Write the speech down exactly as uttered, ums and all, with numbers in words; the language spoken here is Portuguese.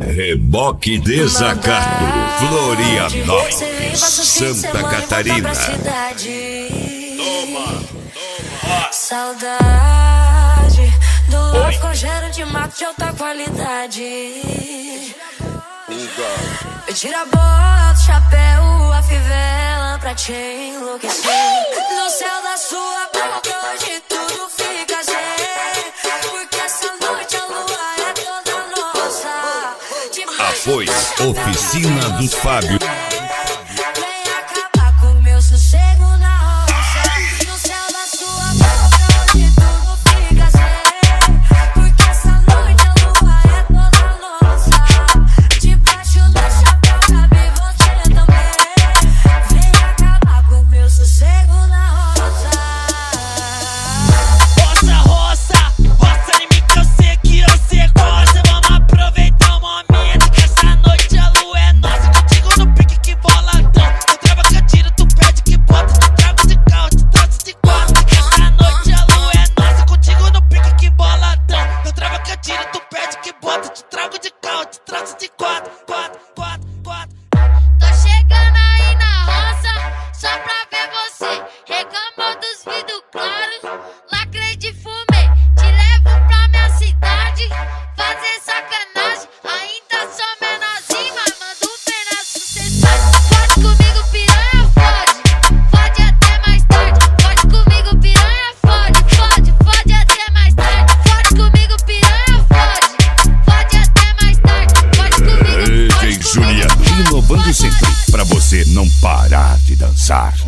Reboque Desacato, Florianópolis, Santa Catarina. Toma, toma. Saudade do love com cheiro de mato de alta qualidade. Me tira a bota, chapéu, a fivela pra te enlouquecer. No céu da sua boca hoje tudo fica sem, porque essa noite a lua é toda nossa. Apoio Oficina do Fábio. Vem acabar com meu sossego na roça. No céu da sua boca hoje tudo fica sem, porque essa noite a lua é toda nossa. Debaixo do chapéu cabe você também. Vem acabar com meu sossego na roça. Roça, roça, roça em mim que eu sei que você gosta. Vamos aproveitar o momento que essa noite a lua é nossa. Contigo no pique que boladão. Eu trava que eu tiro, tu pede que bota. Te trago de carro, te traço de quatro. Que essa noite a lua é nossa. Contigo no pique que boladão. Eu trava que eu tiro, tu pede que bota. Te trago de carro, te traço de quatro, quatro, quatro, quatro. Tô chegando aí na roça, só pra ver você. Reclamou dos vidros claros, lacrei de fumê. Te levo pra minha cidade, fazer sacanagem. Ainda sou menorzinho, mas mando um pedaço, cê sabe. Pode comigo, piranha, fode, fode até mais tarde. Pode comigo, piranha, fode, fode, fode até mais tarde. Pode comigo, piranha, fode, fode até mais tarde. Pode comigo, D J Juliano, inovando sempre pra você não parar de dançar.